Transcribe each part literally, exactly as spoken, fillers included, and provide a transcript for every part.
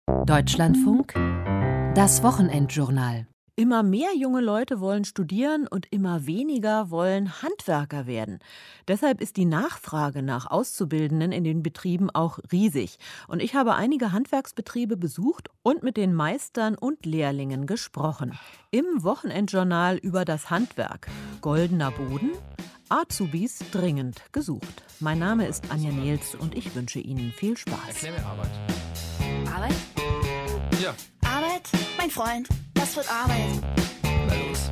Deutschlandfunk, das Wochenendjournal. Immer mehr junge Leute wollen studieren und immer weniger wollen Handwerker werden. Deshalb ist die Nachfrage nach Auszubildenden in den Betrieben auch riesig. Und ich habe einige Handwerksbetriebe besucht und mit den Meistern und Lehrlingen gesprochen. Im Wochenendjournal über das Handwerk. Goldener Boden, Azubis dringend gesucht. Mein Name ist Anja Nehls und ich wünsche Ihnen viel Spaß. Erklär mir Arbeit. Arbeit? Ja. Arbeit? Mein Freund, was wird Arbeit? Na los.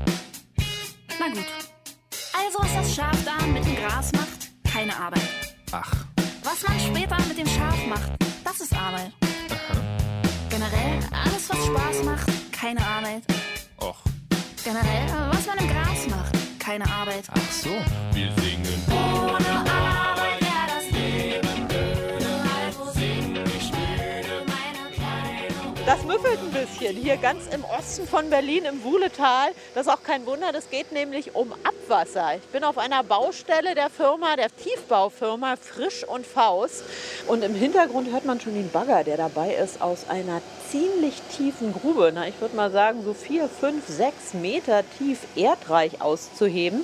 Na gut. Also, was das Schaf da mit dem Gras macht, keine Arbeit. Ach. Was man später mit dem Schaf macht, das ist Arbeit. Aha. Generell, alles, was Spaß macht, keine Arbeit. Och. Generell, was man im Gras macht, keine Arbeit. Ach so. Wir singen. Ohne Arbeit wär das Leben öde. Also sing ich müde meine Kleidung. Das müffelt ein bisschen hier ganz im Osten von Berlin im Wuhletal. Das ist auch kein Wunder, das geht nämlich um Abwasser. Ich bin auf einer Baustelle der Firma, der Tiefbaufirma Frisch und Faust. Und im Hintergrund hört man schon den Bagger, der dabei ist, aus einer ziemlich tiefen Grube, na, ich würde mal sagen so vier, fünf, sechs Meter tief erdreich auszuheben.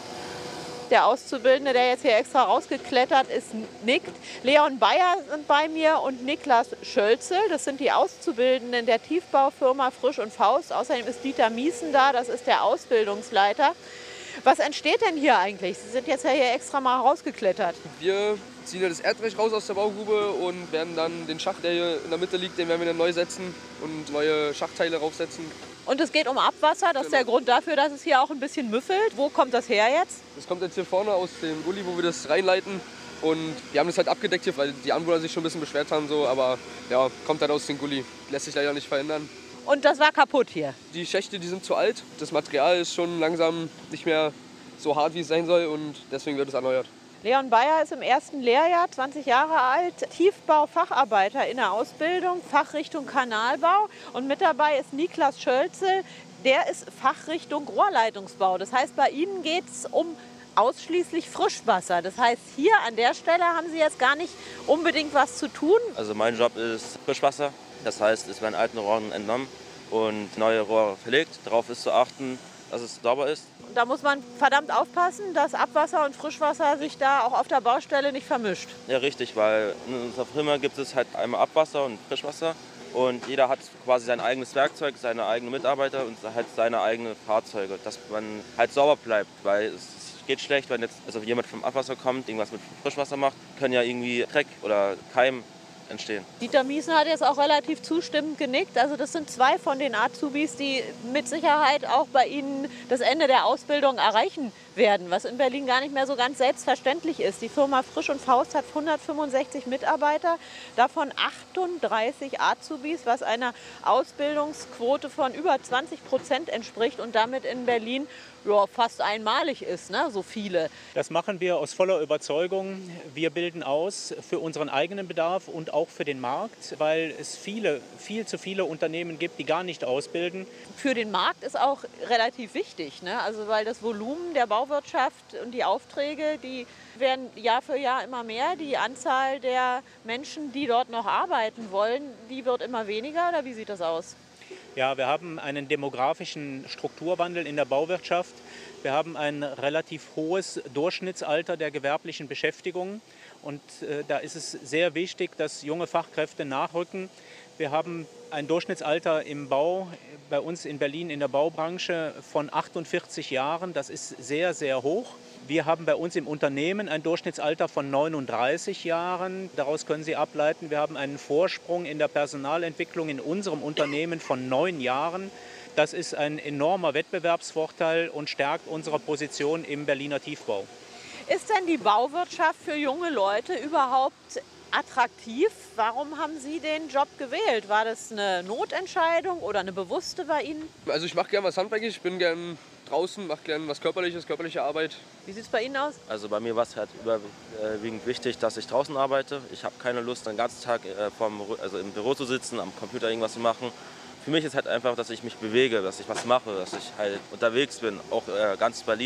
Der Auszubildende, der jetzt hier extra rausgeklettert ist, nickt. Leon Bayer sind bei mir und Niklas Schölzel. Das sind die Auszubildenden der Tiefbaufirma Frisch und Faust. Außerdem ist Dieter Miesen da, das ist der Ausbildungsleiter. Was entsteht denn hier eigentlich? Sie sind jetzt ja hier extra mal rausgeklettert. Wir ziehen ja das Erdreich raus aus der Baugrube und werden dann den Schacht, der hier in der Mitte liegt, den werden wir dann neu setzen und neue Schachtteile raufsetzen. Und es geht um Abwasser, das ist der Grund dafür, dass es hier auch ein bisschen müffelt. Wo kommt das her jetzt? Das kommt jetzt hier vorne aus dem Gully, wo wir das reinleiten. Und wir haben das halt abgedeckt hier, weil die Anwohner sich schon ein bisschen beschwert haben. So. Aber ja, kommt halt aus dem Gully. Lässt sich leider nicht verändern. Und das war kaputt hier? Die Schächte, die sind zu alt. Das Material ist schon langsam nicht mehr so hart, wie es sein soll. Und deswegen wird es erneuert. Leon Bayer ist im ersten Lehrjahr, zwanzig Jahre alt, Tiefbaufacharbeiter in der Ausbildung, Fachrichtung Kanalbau. Und mit dabei ist Niklas Schölzel, der ist Fachrichtung Rohrleitungsbau. Das heißt, bei Ihnen geht es um ausschließlich Frischwasser. Das heißt, hier an der Stelle haben Sie jetzt gar nicht unbedingt was zu tun. Also mein Job ist Frischwasser. Das heißt, es werden alten Rohren entnommen und neue Rohre verlegt. Darauf ist zu achten, dass es sauber ist. Da muss man verdammt aufpassen, dass Abwasser und Frischwasser sich da auch auf der Baustelle nicht vermischt. Ja, richtig, weil in unserer Firma gibt es halt einmal Abwasser und Frischwasser. Und jeder hat quasi sein eigenes Werkzeug, seine eigenen Mitarbeiter und halt seine eigenen Fahrzeuge, dass man halt sauber bleibt. Weil es geht schlecht, wenn jetzt also jemand vom Abwasser kommt, irgendwas mit Frischwasser macht, können ja irgendwie Dreck oder Keim entstehen. Dieter Miesen hat jetzt auch relativ zustimmend genickt. Also das sind zwei von den Azubis, die mit Sicherheit auch bei Ihnen das Ende der Ausbildung erreichen werden, was in Berlin gar nicht mehr so ganz selbstverständlich ist. Die Firma Frisch und Faust hat hundertfünfundsechzig Mitarbeiter, davon achtunddreißig Azubis, was einer Ausbildungsquote von über zwanzig Prozent entspricht und damit in Berlin ja, fast einmalig ist, ne? So viele. Das machen wir aus voller Überzeugung. Wir bilden aus für unseren eigenen Bedarf und auch für den Markt, weil es viele, viel zu viele Unternehmen gibt, die gar nicht ausbilden. Für den Markt ist auch relativ wichtig, ne? Also weil das Volumen der Bauwirtschaft und die Aufträge, die werden Jahr für Jahr immer mehr. Die Anzahl der Menschen, die dort noch arbeiten wollen, die wird immer weniger. Oder wie sieht das aus? Ja, wir haben einen demografischen Strukturwandel in der Bauwirtschaft. Wir haben ein relativ hohes Durchschnittsalter der gewerblichen Beschäftigung. Und äh, da ist es sehr wichtig, dass junge Fachkräfte nachrücken. Wir haben ein Durchschnittsalter im Bau, bei uns in Berlin in der Baubranche von achtundvierzig Jahren. Das ist sehr, sehr hoch. Wir haben bei uns im Unternehmen ein Durchschnittsalter von neununddreißig Jahren. Daraus können Sie ableiten, wir haben einen Vorsprung in der Personalentwicklung in unserem Unternehmen von neun Jahren. Das ist ein enormer Wettbewerbsvorteil und stärkt unsere Position im Berliner Tiefbau. Ist denn die Bauwirtschaft für junge Leute überhaupt attraktiv? Warum haben Sie den Job gewählt? War das eine Notentscheidung oder eine bewusste bei Ihnen? Also ich mache gerne was handwerkliches, ich bin gern draußen, mache gerne was Körperliches, körperliche Arbeit. Wie sieht es bei Ihnen aus? Also bei mir war es halt überwiegend wichtig, dass ich draußen arbeite. Ich habe keine Lust, den ganzen Tag vom, also im Büro zu sitzen, am Computer irgendwas zu machen. Für mich ist halt einfach, dass ich mich bewege, dass ich was mache, dass ich halt unterwegs bin, auch ganz Berlin.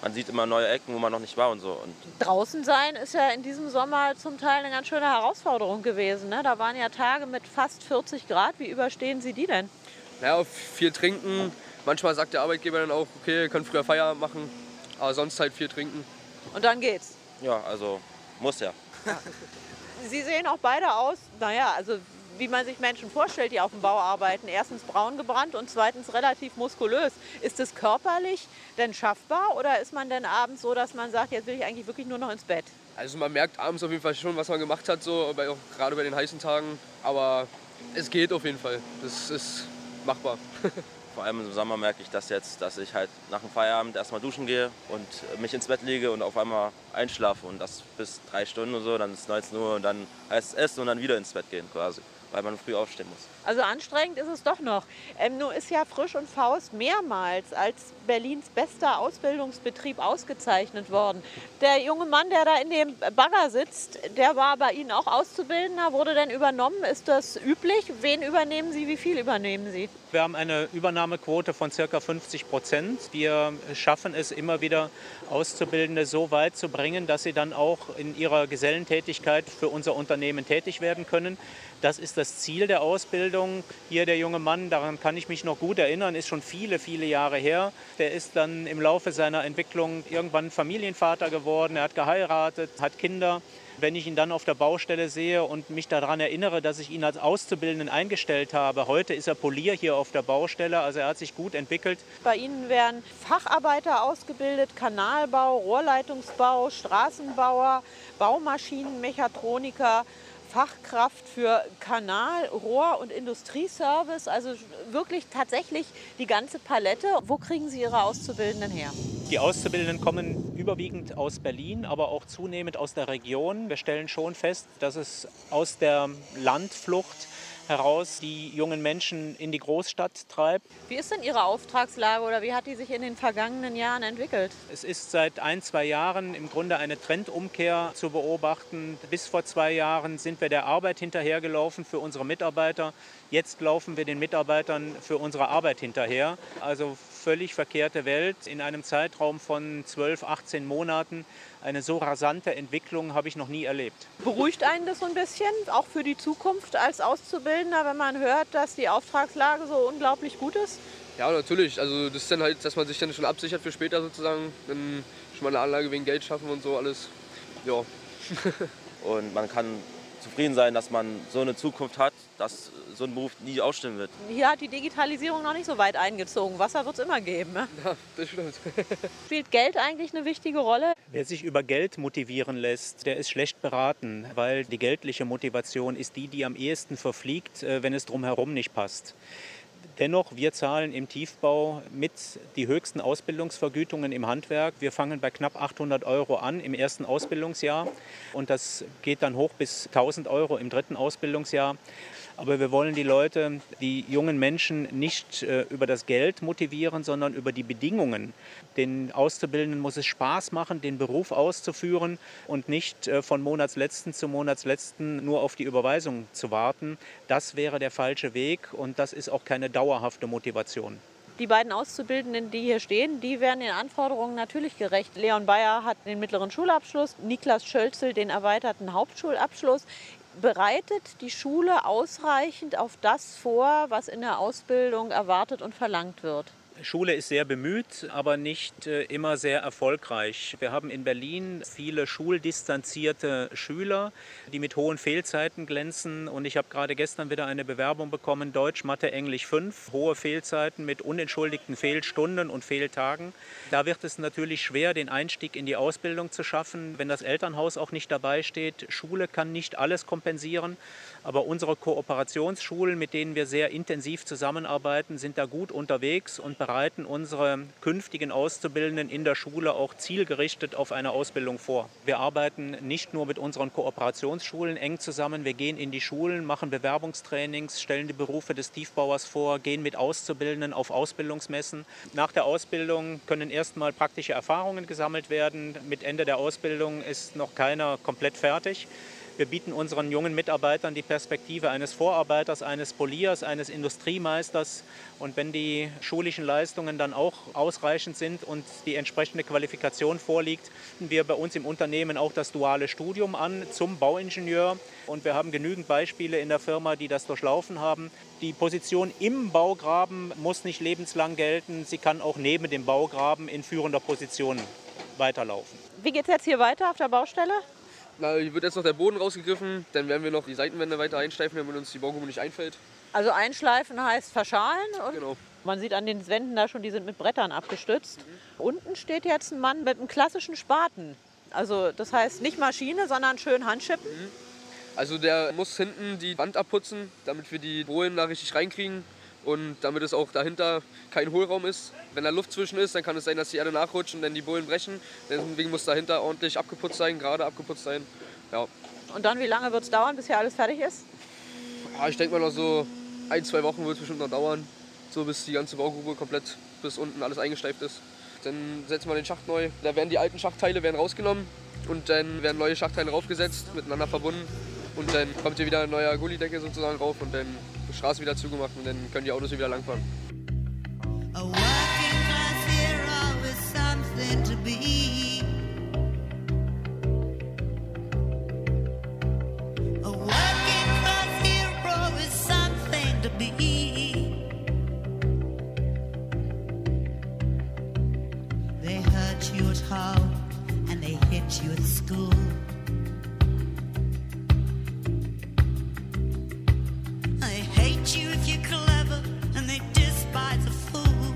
man sieht immer neue Ecken, wo man noch nicht war und so. Und Draußen sein ist ja in diesem Sommer zum Teil eine ganz schöne Herausforderung gewesen. Ne? Da waren ja Tage mit fast vierzig Grad. Wie überstehen Sie die denn? Naja, viel trinken. Manchmal sagt der Arbeitgeber dann auch, okay, ihr könnt früher Feierabend machen, aber sonst halt viel trinken. Und dann geht's. ja, also muss ja. Sie sehen auch beide aus, naja, also wie man sich Menschen vorstellt, die auf dem Bau arbeiten. Erstens braun gebrannt und zweitens relativ muskulös. Ist es körperlich denn schaffbar oder ist man denn abends so, dass man sagt, jetzt will ich eigentlich wirklich nur noch ins Bett? Also man merkt abends auf jeden Fall schon, was man gemacht hat, so, bei, auch gerade bei den heißen Tagen. Aber es geht auf jeden Fall. Das ist machbar. Vor allem im Sommer merke ich das jetzt, dass ich halt nach dem Feierabend erstmal duschen gehe und mich ins Bett lege und auf einmal einschlafe. Und das bis drei Stunden oder so, dann ist neunzehn Uhr und dann heißt es essen und dann wieder ins Bett gehen quasi, weil man früh aufstehen muss. Also anstrengend ist es doch noch. Ähm, nun ist ja Frisch und Faust mehrmals als Berlins bester Ausbildungsbetrieb ausgezeichnet worden. Der junge Mann, der da in dem Bagger sitzt, der war bei Ihnen auch Auszubildender, wurde denn übernommen? Ist das üblich? Wen übernehmen Sie? Wie viel übernehmen Sie? Wir haben eine Übernahmequote von ca. fünfzig Prozent. Wir schaffen es immer wieder, Auszubildende so weit zu bringen, dass sie dann auch in ihrer Gesellentätigkeit für unser Unternehmen tätig werden können. Das ist das Ziel der Ausbildung. Hier der junge Mann, daran kann ich mich noch gut erinnern, ist schon viele, viele Jahre her. Der ist dann im Laufe seiner Entwicklung irgendwann Familienvater geworden. Er hat geheiratet, hat Kinder. Wenn ich ihn dann auf der Baustelle sehe und mich daran erinnere, dass ich ihn als Auszubildenden eingestellt habe, heute ist er Polier hier auf der Baustelle, also er hat sich gut entwickelt. Bei Ihnen werden Facharbeiter ausgebildet, Kanalbau, Rohrleitungsbau, Straßenbauer, Baumaschinenmechatroniker, Fachkraft für Kanal-, Rohr- und Industrieservice, also wirklich tatsächlich die ganze Palette. Wo kriegen Sie Ihre Auszubildenden her? Die Auszubildenden kommen überwiegend aus Berlin, aber auch zunehmend aus der Region. Wir stellen schon fest, dass es aus der Landflucht heraus die jungen Menschen in die Großstadt treibt. Wie ist denn Ihre Auftragslage oder wie hat die sich in den vergangenen Jahren entwickelt? Es ist seit ein, zwei Jahren im Grunde eine Trendumkehr zu beobachten. Bis vor zwei Jahren sind wir der Arbeit hinterhergelaufen für unsere Mitarbeiter. Jetzt laufen wir den Mitarbeitern für unsere Arbeit hinterher. Also völlig verkehrte Welt. In einem Zeitraum von zwölf, achtzehn Monaten. Eine so rasante Entwicklung habe ich noch nie erlebt. Beruhigt einen das so ein bisschen, auch für die Zukunft als Auszubildender, wenn man hört, dass die Auftragslage so unglaublich gut ist? Ja, natürlich. Also das ist dann halt, dass man sich dann schon absichert für später sozusagen. Dann schon mal eine Anlage wegen Geld schaffen und so alles. Ja. Und man kann zufrieden sein, dass man so eine Zukunft hat, dass so ein Beruf nie aussterben wird. Hier hat die Digitalisierung noch nicht so weit eingezogen. Wasser wird es immer geben. Ne? Ja, das stimmt. Spielt Geld eigentlich eine wichtige Rolle? Wer sich über Geld motivieren lässt, der ist schlecht beraten, weil die geldliche Motivation ist die, die am ehesten verfliegt, wenn es drumherum nicht passt. Dennoch, wir zahlen im Tiefbau mit die höchsten Ausbildungsvergütungen im Handwerk. Wir fangen bei knapp achthundert Euro an im ersten Ausbildungsjahr und das geht dann hoch bis tausend Euro im dritten Ausbildungsjahr. Aber wir wollen die Leute, die jungen Menschen nicht äh, über das Geld motivieren, sondern über die Bedingungen. Den Auszubildenden muss es Spaß machen, den Beruf auszuführen und nicht äh, von Monatsletzten zu Monatsletzten nur auf die Überweisung zu warten. Das wäre der falsche Weg und das ist auch keine dauerhafte Motivation. Die beiden Auszubildenden, die hier stehen, die werden den Anforderungen natürlich gerecht. Leon Bayer hat den mittleren Schulabschluss, Niklas Schölzel den erweiterten Hauptschulabschluss. Bereitet die Schule ausreichend auf das vor, was in der Ausbildung erwartet und verlangt wird? Schule ist sehr bemüht, aber nicht äh, immer sehr erfolgreich. Wir haben in Berlin viele schuldistanzierte Schüler, die mit hohen Fehlzeiten glänzen. Und ich habe gerade gestern wieder eine Bewerbung bekommen, Deutsch, Mathe, Englisch fünf. Hohe Fehlzeiten mit unentschuldigten Fehlstunden und Fehltagen. Da wird es natürlich schwer, den Einstieg in die Ausbildung zu schaffen, wenn das Elternhaus auch nicht dabei steht. Schule kann nicht alles kompensieren. Aber unsere Kooperationsschulen, mit denen wir sehr intensiv zusammenarbeiten, sind da gut unterwegs und bereiten unsere künftigen Auszubildenden in der Schule auch zielgerichtet auf eine Ausbildung vor. Wir arbeiten nicht nur mit unseren Kooperationsschulen eng zusammen, wir gehen in die Schulen, machen Bewerbungstrainings, stellen die Berufe des Tiefbauers vor, gehen mit Auszubildenden auf Ausbildungsmessen. Nach der Ausbildung können erstmal praktische Erfahrungen gesammelt werden. Mit Ende der Ausbildung ist noch keiner komplett fertig. Wir bieten unseren jungen Mitarbeitern die Perspektive eines Vorarbeiters, eines Poliers, eines Industriemeisters. Und wenn die schulischen Leistungen dann auch ausreichend sind und die entsprechende Qualifikation vorliegt, bieten wir bei uns im Unternehmen auch das duale Studium an zum Bauingenieur. Und wir haben genügend Beispiele in der Firma, die das durchlaufen haben. Die Position im Baugraben muss nicht lebenslang gelten. Sie kann auch neben dem Baugraben in führender Position weiterlaufen. Wie geht es jetzt hier weiter auf der Baustelle? Na, hier wird jetzt noch der Boden rausgegriffen, dann werden wir noch die Seitenwände weiter einsteifen, damit uns die Baugrube nicht einfällt. Also einschleifen heißt verschalen. Und Genau. man sieht an den Wänden da schon, die sind mit Brettern abgestützt. Mhm. Unten steht jetzt ein Mann mit einem klassischen Spaten. Also das heißt nicht Maschine, sondern schön Handschippen. Mhm. Also der muss hinten die Wand abputzen, damit wir die Bohlen da richtig reinkriegen und damit es auch dahinter kein Hohlraum ist. Wenn da Luft zwischen ist, dann kann es sein, dass die Erde nachrutscht und dann die Bohlen brechen. Deswegen muss dahinter ordentlich abgeputzt sein, gerade abgeputzt sein. Ja. Und dann, wie lange wird es dauern, bis hier alles fertig ist? Ja, ich denke mal noch so ein, zwei Wochen wird es bestimmt noch dauern, so bis die ganze Baugrube komplett bis unten alles eingesteift ist. Dann setzen wir den Schacht neu. Da werden die alten Schachtteile werden rausgenommen und dann werden neue Schachtteile raufgesetzt, miteinander verbunden. Und dann kommt hier wieder ein neuer Gullideckel sozusagen rauf und dann die Straße wieder zugemacht und dann können die Autos hier wieder langfahren. A working class hero is something to be. A working class hero is something to be. They hurt you at home and they hit you at school. They hate you if you're clever and they despise a fool.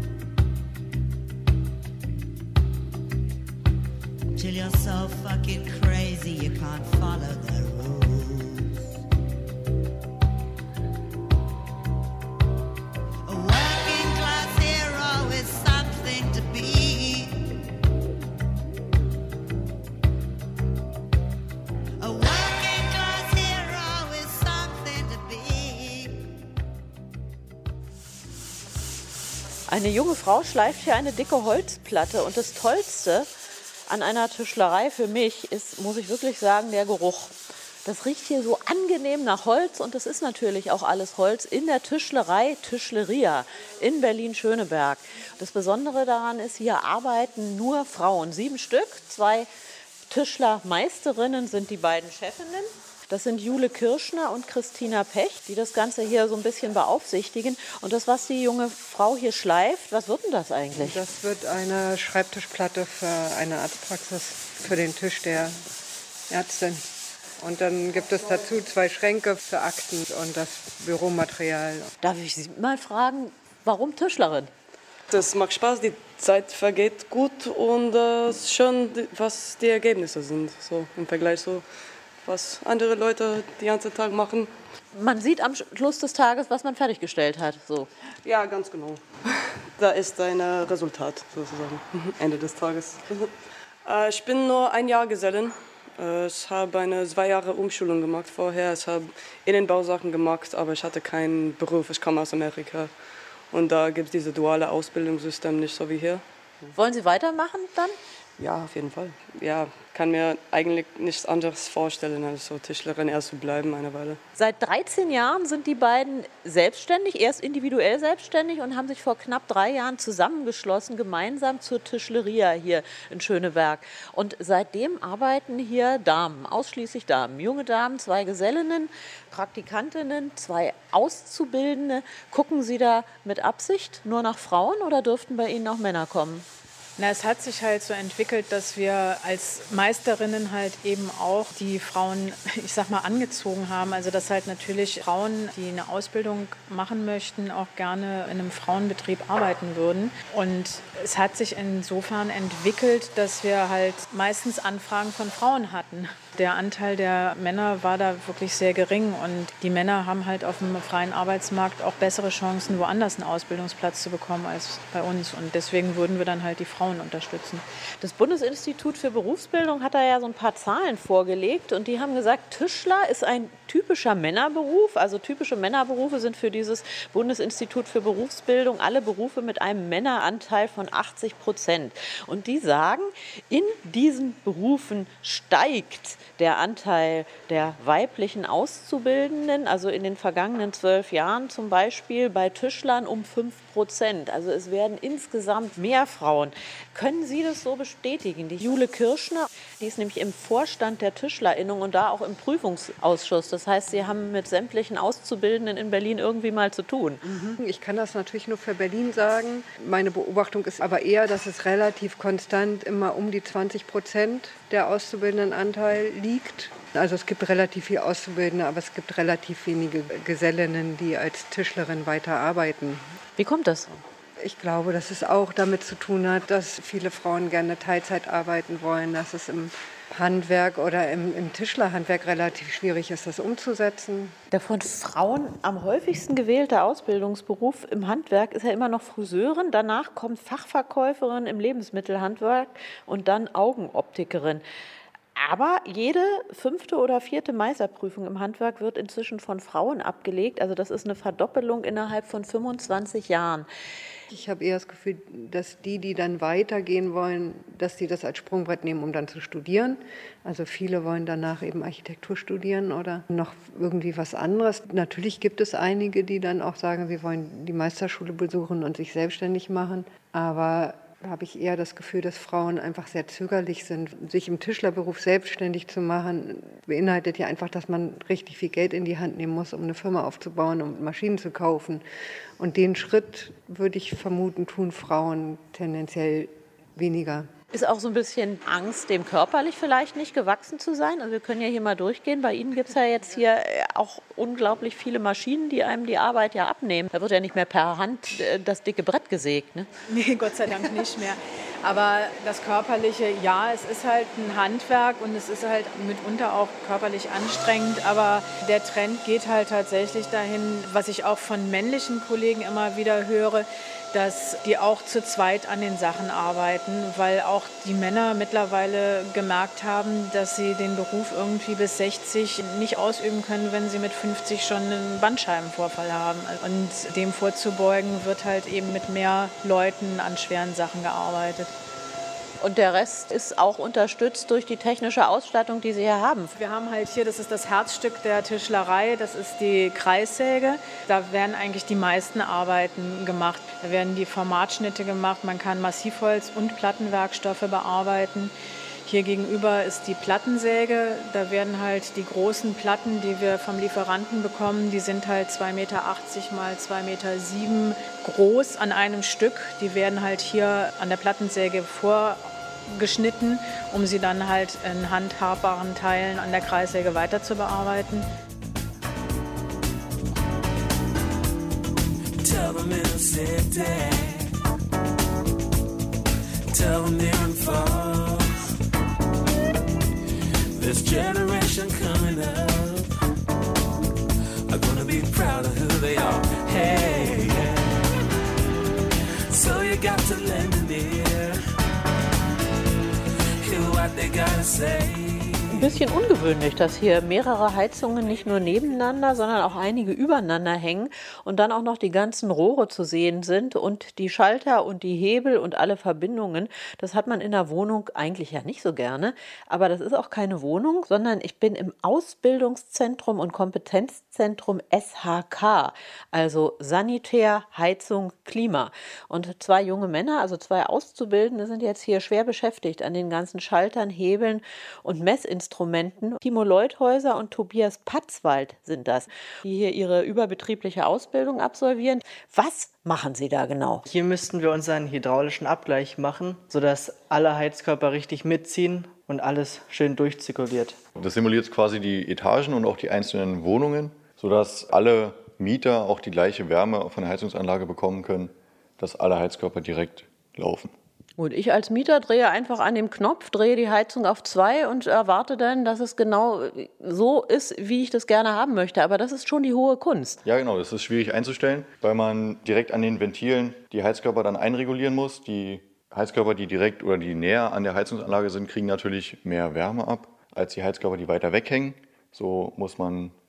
Till you're so fucking crazy you can't follow their rules. A working class hero is something to be. A working class hero is something to be. Eine junge Frau schleift hier eine dicke Holzplatte und das Tollste an einer Tischlerei für mich ist, muss ich wirklich sagen, der Geruch. Das riecht hier so angenehm nach Holz und das ist natürlich auch alles Holz in der Tischlerei Tischleria in Berlin-Schöneberg. Das Besondere daran ist, hier arbeiten nur Frauen, sieben Stück, zwei Tischlermeisterinnen sind die beiden Chefinnen. Das sind Jule Kirschner und Christina Pech, die das Ganze hier so ein bisschen beaufsichtigen. Und das, was die junge Frau hier schleift, was wird denn das eigentlich? Das wird eine Schreibtischplatte für eine Arztpraxis, für den Tisch der Ärztin. Und dann gibt es dazu zwei Schränke für Akten und das Büromaterial. Darf ich Sie mal fragen, warum Tischlerin? Das macht Spaß, die Zeit vergeht gut und es äh, ist schön, was die Ergebnisse sind, so im Vergleich zu was andere Leute den ganzen Tag machen. Man sieht am Schluss des Tages, was man fertiggestellt hat. So. Ja, ganz genau. Da ist ein Resultat sozusagen, Ende des Tages. äh, ich bin nur ein Jahr Gesellen. Äh, ich habe eine zwei Jahre Umschulung gemacht vorher. Ich habe Innenbausachen gemacht, aber ich hatte keinen Beruf. Ich komme aus Amerika. Und da gibt es dieses duale Ausbildungssystem nicht so wie hier. Wollen Sie weitermachen dann? Ja, auf jeden Fall. Ja, kann mir eigentlich nichts anderes vorstellen, als so Tischlerin erst zu bleiben eine Weile. Seit dreizehn Jahren sind die beiden selbstständig, erst individuell selbstständig und haben sich vor knapp drei Jahren zusammengeschlossen, gemeinsam zur Tischleria hier in Schöneberg. Und seitdem arbeiten hier Damen, ausschließlich Damen, junge Damen, zwei Gesellinnen, Praktikantinnen, zwei Auszubildende. Gucken Sie da mit Absicht nur nach Frauen oder dürften bei Ihnen auch Männer kommen? Na, es hat sich halt so entwickelt, dass wir als Meisterinnen halt eben auch die Frauen, ich sag mal, angezogen haben. Also dass halt natürlich Frauen, die eine Ausbildung machen möchten, auch gerne in einem Frauenbetrieb arbeiten würden. Und es hat sich insofern entwickelt, dass wir halt meistens Anfragen von Frauen hatten. Der Anteil der Männer war da wirklich sehr gering und die Männer haben halt auf dem freien Arbeitsmarkt auch bessere Chancen, woanders einen Ausbildungsplatz zu bekommen als bei uns. Und deswegen würden wir dann halt die Frauen unterstützen. Das Bundesinstitut für Berufsbildung hat da ja so ein paar Zahlen vorgelegt und die haben gesagt, Tischler ist ein typischer Männerberuf. Also typische Männerberufe sind für dieses Bundesinstitut für Berufsbildung alle Berufe mit einem Männeranteil von achtzig Prozent. Und die sagen, in diesen Berufen steigt der Anteil der weiblichen Auszubildenden, also in den vergangenen zwölf Jahren zum Beispiel bei Tischlern um fünf Prozent. Also es werden insgesamt mehr Frauen. Können Sie das so bestätigen? Die Jule Kirschner, die ist nämlich im Vorstand der Tischlerinnung und da auch im Prüfungsausschuss. Das heißt, Sie haben mit sämtlichen Auszubildenden in Berlin irgendwie mal zu tun. Ich kann das natürlich nur für Berlin sagen. Meine Beobachtung ist aber eher, dass es relativ konstant immer um die zwanzig Prozent der Auszubildendenanteil liegt. Also es gibt relativ viele Auszubildende, aber es gibt relativ wenige Gesellinnen, die als Tischlerin weiterarbeiten. Wie kommt das? Ich glaube, dass es auch damit zu tun hat, dass viele Frauen gerne Teilzeit arbeiten wollen, dass es im Handwerk oder im, im Tischlerhandwerk relativ schwierig ist, das umzusetzen. Der von Frauen am häufigsten gewählte Ausbildungsberuf im Handwerk ist ja immer noch Friseurin. Danach kommt Fachverkäuferin im Lebensmittelhandwerk und dann Augenoptikerin. Aber jede fünfte oder vierte Meisterprüfung im Handwerk wird inzwischen von Frauen abgelegt. Also das ist eine Verdoppelung innerhalb von fünfundzwanzig Jahren. Ich habe eher das Gefühl, dass die, die dann weitergehen wollen, dass die das als Sprungbrett nehmen, um dann zu studieren. Also viele wollen danach eben Architektur studieren oder noch irgendwie was anderes. Natürlich gibt es einige, die dann auch sagen, sie wollen die Meisterschule besuchen und sich selbstständig machen. Aber da habe ich eher das Gefühl, dass Frauen einfach sehr zögerlich sind. Sich im Tischlerberuf selbstständig zu machen, beinhaltet ja einfach, dass man richtig viel Geld in die Hand nehmen muss, um eine Firma aufzubauen, um Maschinen zu kaufen. Und den Schritt, würde ich vermuten, tun Frauen tendenziell weniger. Ist auch so ein bisschen Angst, dem körperlich vielleicht nicht gewachsen zu sein? Also wir können ja hier mal durchgehen. Bei Ihnen gibt es ja jetzt hier auch unglaublich viele Maschinen, die einem die Arbeit ja abnehmen. Da wird ja nicht mehr per Hand das dicke Brett gesägt, ne? Nee, Gott sei Dank nicht mehr. Aber das Körperliche, ja, es ist halt ein Handwerk und es ist halt mitunter auch körperlich anstrengend. Aber der Trend geht halt tatsächlich dahin, was ich auch von männlichen Kollegen immer wieder höre, dass die auch zu zweit an den Sachen arbeiten, weil auch die Männer mittlerweile gemerkt haben, dass sie den Beruf irgendwie bis sechzig nicht ausüben können, wenn sie mit fünfzig schon einen Bandscheibenvorfall haben. Und dem vorzubeugen, wird halt eben mit mehr Leuten an schweren Sachen gearbeitet. Und der Rest ist auch unterstützt durch die technische Ausstattung, die Sie hier haben. Wir haben halt hier, das ist das Herzstück der Tischlerei, das ist die Kreissäge. Da werden eigentlich die meisten Arbeiten gemacht. Da werden die Formatschnitte gemacht, man kann Massivholz und Plattenwerkstoffe bearbeiten. Hier gegenüber ist die Plattensäge. Da werden halt die großen Platten, die wir vom Lieferanten bekommen, die sind halt zwei Meter achtzig mal zwei Meter sieben groß an einem Stück. Die werden halt hier an der Plattensäge vorgeschnitten, um sie dann halt in handhabbaren Teilen an der Kreissäge weiter zu bearbeiten. Tell them in the city. Tell them they're in fall. This generation coming up are gonna be proud of who they are. Hey, yeah. So you got to lend an ear. Hear what they gotta say. Ein bisschen ungewöhnlich, dass hier mehrere Heizungen nicht nur nebeneinander, sondern auch einige übereinander hängen und dann auch noch die ganzen Rohre zu sehen sind und die Schalter und die Hebel und alle Verbindungen. Das hat man in der Wohnung eigentlich ja nicht so gerne, aber das ist auch keine Wohnung, sondern ich bin im Ausbildungszentrum und Kompetenzzentrum S H K, also Sanitär, Heizung, Klima. Und zwei junge Männer, also zwei Auszubildende, sind jetzt hier schwer beschäftigt an den ganzen Schaltern, Hebeln und Messinstrumenten. Timo Leuthäuser und Tobias Patzwald sind das, die hier ihre überbetriebliche Ausbildung absolvieren. Was machen Sie da genau? Hier müssten wir unseren hydraulischen Abgleich machen, sodass alle Heizkörper richtig mitziehen und alles schön durchzirkuliert. Das simuliert quasi die Etagen und auch die einzelnen Wohnungen, sodass alle Mieter auch die gleiche Wärme von der Heizungsanlage bekommen können, dass alle Heizkörper direkt laufen. Und ich als Mieter drehe einfach an dem Knopf, drehe die Heizung auf zwei und erwarte dann, dass es genau so ist, wie ich das gerne haben möchte. Aber das ist schon die hohe Kunst. Ja, genau. Das ist schwierig einzustellen, weil man direkt an den Ventilen die Heizkörper dann einregulieren muss. Die Heizkörper, die direkt oder die näher an der Heizungsanlage sind, kriegen natürlich mehr Wärme ab als die Heizkörper, die weiter weghängen. So muss man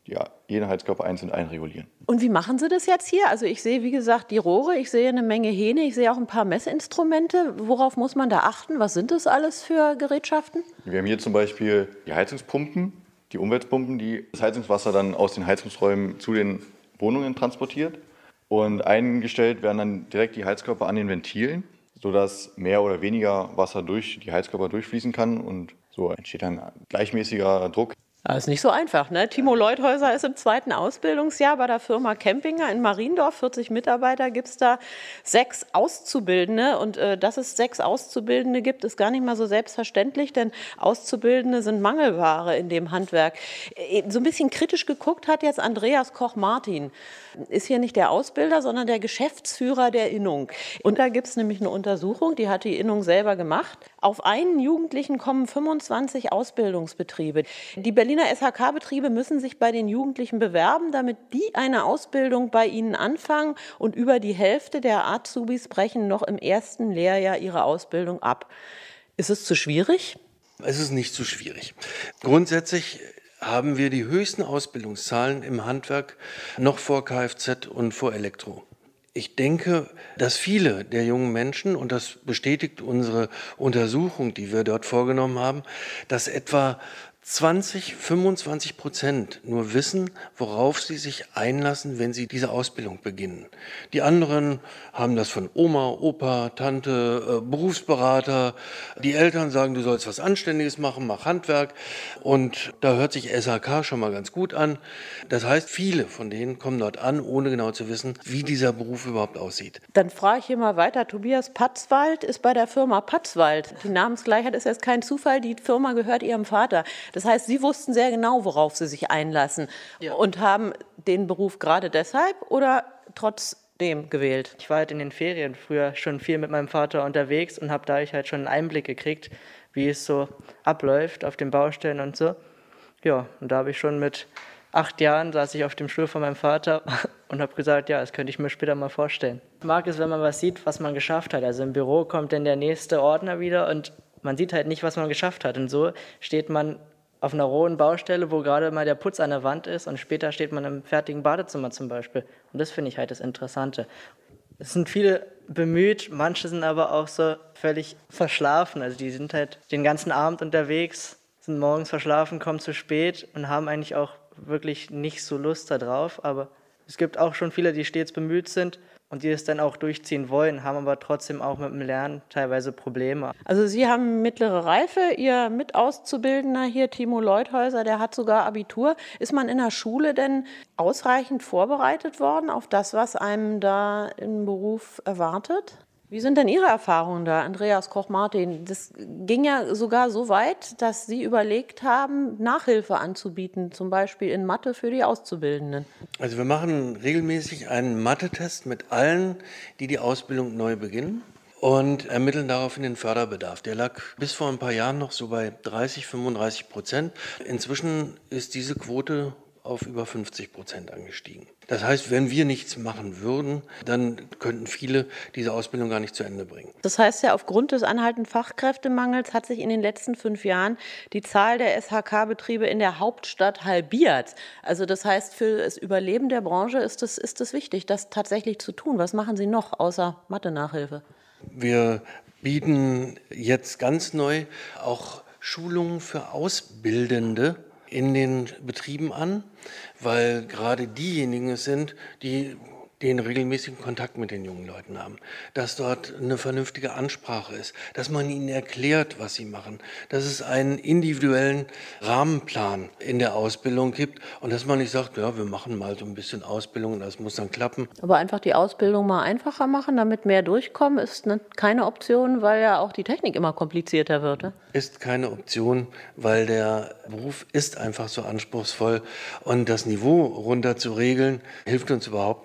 die jeden Heizkörper einzeln einregulieren. Und wie machen Sie das jetzt hier? Also ich sehe, wie gesagt, die Rohre, ich sehe eine Menge Hähne, ich sehe auch ein paar Messinstrumente. Worauf muss man da achten? Was sind das alles für Gerätschaften? Wir haben hier zum Beispiel die Heizungspumpen, die Umweltpumpen, die das Heizungswasser dann aus den Heizungsräumen zu den Wohnungen transportiert. Und eingestellt werden dann direkt die Heizkörper an den Ventilen, sodass mehr oder weniger Wasser durch die Heizkörper durchfließen kann. Und so entsteht dann gleichmäßiger Druck. Das ist nicht so einfach, ne? Timo Leuthäuser ist im zweiten Ausbildungsjahr bei der Firma Campinger in Mariendorf. vierzig Mitarbeiter, gibt es da sechs Auszubildende. Und äh, dass es sechs Auszubildende gibt, ist gar nicht mal so selbstverständlich, denn Auszubildende sind Mangelware in dem Handwerk. So ein bisschen kritisch geguckt hat jetzt Andreas Koch-Martin. Ist hier nicht der Ausbilder, sondern der Geschäftsführer der Innung. Und da gibt es nämlich eine Untersuchung, die hat die Innung selber gemacht. Auf einen Jugendlichen kommen fünfundzwanzig Ausbildungsbetriebe. Die Berliner S H K-Betriebe müssen sich bei den Jugendlichen bewerben, damit die eine Ausbildung bei ihnen anfangen. Und über die Hälfte der Azubis brechen noch im ersten Lehrjahr ihre Ausbildung ab. Ist es zu schwierig? Es ist nicht zu schwierig. Grundsätzlich haben wir die höchsten Ausbildungszahlen im Handwerk noch vor Kfz und vor Elektro. Ich denke, dass viele der jungen Menschen, und das bestätigt unsere Untersuchung, die wir dort vorgenommen haben, dass etwa zwanzig, fünfundzwanzig Prozent nur wissen, worauf sie sich einlassen, wenn sie diese Ausbildung beginnen. Die anderen haben das von Oma, Opa, Tante, äh, Berufsberater. Die Eltern sagen, du sollst was Anständiges machen, mach Handwerk. Und da hört sich S H K schon mal ganz gut an. Das heißt, viele von denen kommen dort an, ohne genau zu wissen, wie dieser Beruf überhaupt aussieht. Dann frage ich hier mal weiter. Tobias Patzwald ist bei der Firma Patzwald. Die Namensgleichheit ist jetzt kein Zufall. Die Firma gehört ihrem Vater. Das heißt, Sie wussten sehr genau, worauf Sie sich einlassen, ja, und haben den Beruf gerade deshalb oder trotzdem gewählt? Ich war halt in den Ferien früher schon viel mit meinem Vater unterwegs und habe dadurch halt schon einen Einblick gekriegt, wie es so abläuft auf den Baustellen und so. Ja, und da habe ich schon mit acht Jahren saß ich auf dem Stuhl von meinem Vater und habe gesagt, ja, das könnte ich mir später mal vorstellen. Ich mag es, wenn man was sieht, was man geschafft hat. Also im Büro kommt dann der nächste Ordner wieder und man sieht halt nicht, was man geschafft hat. Und so steht man auf einer rohen Baustelle, wo gerade mal der Putz an der Wand ist und später steht man im fertigen Badezimmer zum Beispiel. Und das finde ich halt das Interessante. Es sind viele bemüht, manche sind aber auch so völlig verschlafen. Also die sind halt den ganzen Abend unterwegs, sind morgens verschlafen, kommen zu spät und haben eigentlich auch wirklich nicht so Lust darauf. Aber es gibt auch schon viele, die stets bemüht sind und die es dann auch durchziehen wollen, haben aber trotzdem auch mit dem Lernen teilweise Probleme. Also Sie haben mittlere Reife, Ihr Mitauszubildender hier, Timo Leuthäuser, der hat sogar Abitur. Ist man in der Schule denn ausreichend vorbereitet worden auf das, was einem da im Beruf erwartet? Wie sind denn Ihre Erfahrungen da, Andreas Koch-Martin? Das ging ja sogar so weit, dass Sie überlegt haben, Nachhilfe anzubieten, zum Beispiel in Mathe für die Auszubildenden. Also wir machen regelmäßig einen Mathe-Test mit allen, die die Ausbildung neu beginnen und ermitteln daraufhin den Förderbedarf. Der lag bis vor ein paar Jahren noch so bei dreißig, fünfunddreißig Prozent. Inzwischen ist diese Quote auf über fünfzig Prozent angestiegen. Das heißt, wenn wir nichts machen würden, dann könnten viele diese Ausbildung gar nicht zu Ende bringen. Das heißt ja, aufgrund des anhaltenden Fachkräftemangels hat sich in den letzten fünf Jahren die Zahl der S H K-Betriebe in der Hauptstadt halbiert. Also das heißt, für das Überleben der Branche ist es ist es wichtig, das tatsächlich zu tun. Was machen Sie noch außer Mathe-Nachhilfe? Wir bieten jetzt ganz neu auch Schulungen für Ausbildende in den Betrieben an, weil gerade diejenigen es sind, die den regelmäßigen Kontakt mit den jungen Leuten haben, dass dort eine vernünftige Ansprache ist, dass man ihnen erklärt, was sie machen, dass es einen individuellen Rahmenplan in der Ausbildung gibt und dass man nicht sagt, ja, wir machen mal so ein bisschen Ausbildung und das muss dann klappen. Aber einfach die Ausbildung mal einfacher machen, damit mehr durchkommen, ist ne, keine Option, weil ja auch die Technik immer komplizierter wird. Ne? Ist keine Option, weil der Beruf ist einfach so anspruchsvoll und das Niveau runter zu regeln, hilft uns überhaupt nicht.